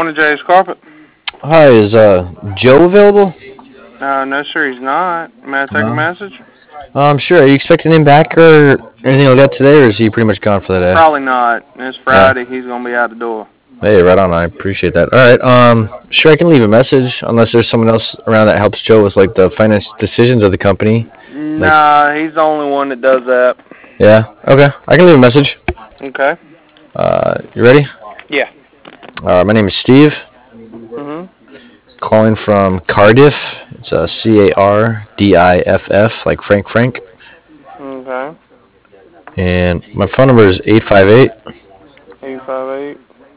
to Jay's Carpet. Hi, is Joe available? No, sir, he's not. May I take a No. message? Sure. Are you expecting him back or anything like that today, or is he pretty much gone for the day? Probably not. It's Yeah. Friday. He's going to be out the door. Hey, right on. I appreciate that. All right. Sure, I can leave a message unless there's someone else around that helps Joe with like the finance decisions of the company. Like, Nah, he's the only one that does that. yeah. Okay. I can leave a message. Okay. You ready? Yeah. My name is Steve. Mm-hmm. Calling from Cardiff. It's Cardiff, like Frank. Okay. And my phone number is 858 858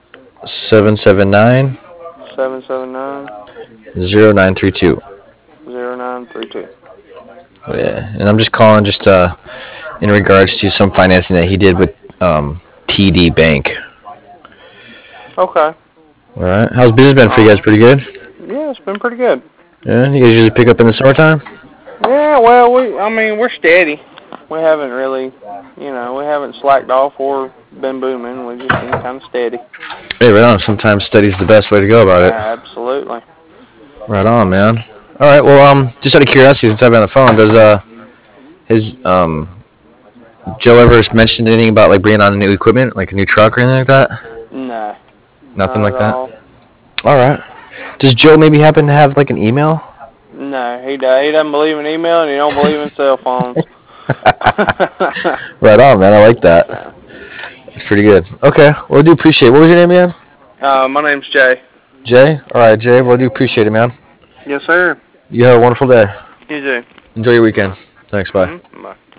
779 779 0932. 0932. Yeah, and I'm just calling in regards to some financing that he did with TD Bank. Okay. All right, how's business been for you guys? Pretty good. Yeah, it's been pretty good. Yeah, you guys usually pick up in the summertime. Yeah, well, we're steady. We haven't really, we haven't slacked off or been booming. We've just been kind of steady. Hey, right on. Sometimes steady's the best way to go about it. Absolutely. Right on, man. All right, well, just out of curiosity, since I've been on the phone, does his Joe ever mentioned anything about like bringing on new equipment, like a new truck or anything like that? No. Nothing Not like at that. all. All right. Does Joe maybe happen to have like an email? No, he doesn't believe in email and he don't believe in cell phones. Right on, man. I like that. So, It's pretty good. Okay. Well, I do appreciate it. What was your name, man? my name's Jay. Jay? All right, Jay. Well, I do appreciate it, man. Yes, sir. You have a wonderful day. You too. Enjoy your weekend. Thanks. Bye. Mm-hmm. Bye.